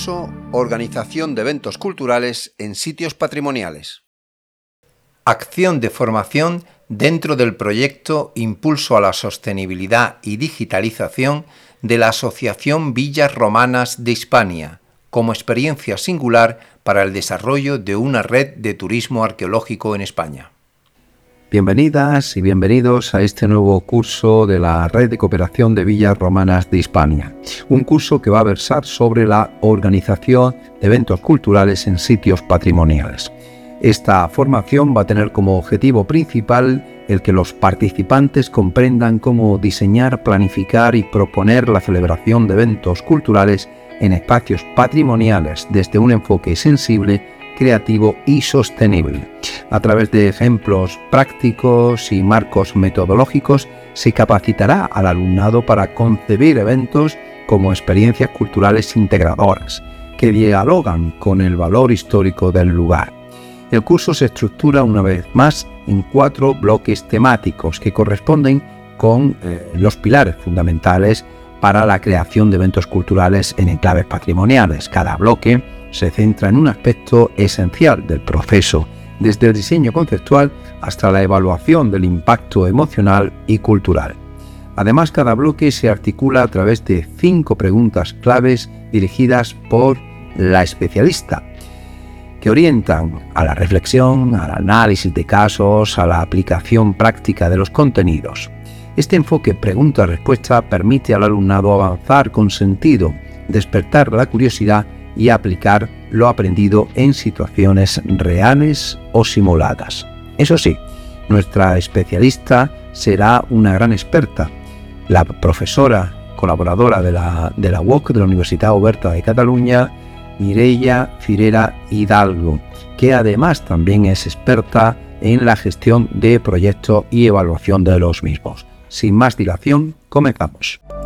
curso Organización de eventos culturales en sitios patrimoniales. Acción de formación dentro del proyecto Impulso a la Sostenibilidad y Digitalización de la Asociación Villas Romanas de Hispania, como experiencia singular para el desarrollo de una red de turismo arqueológico en España. Bienvenidas y bienvenidos a este nuevo curso de la Red de Cooperación de Villas Romanas de Hispania. Un curso que va a versar sobre la organización de eventos culturales en sitios patrimoniales. Esta formación va a tener como objetivo principal el que los participantes comprendan cómo diseñar, planificar y proponer la celebración de eventos culturales en espacios patrimoniales desde un enfoque sensible, creativo y sostenible. A través de ejemplos prácticos y marcos metodológicos se capacitará al alumnado para concebir eventos como experiencias culturales integradoras que dialogan con el valor histórico del lugar. El curso se estructura una vez más en 4 bloques temáticos que corresponden con los pilares fundamentales para la creación de eventos culturales en enclaves patrimoniales. Cada bloque se centra en un aspecto esencial del proceso, desde el diseño conceptual hasta la evaluación del impacto emocional y cultural. Además, cada bloque se articula a través de 5 preguntas claves dirigidas por la especialista, que orientan a la reflexión, al análisis de casos, a la aplicación práctica de los contenidos. Este enfoque pregunta-respuesta permite al alumnado avanzar con sentido, despertar la curiosidad y aplicar lo aprendido en situaciones reales o simuladas. Eso sí, nuestra especialista será una gran experta, la profesora colaboradora de la UOC, de la Universitat Oberta de Cataluña, Mireia Cirera Hidalgo, que además también es experta en la gestión de proyectos y evaluación de los mismos. Sin más dilación, comenzamos.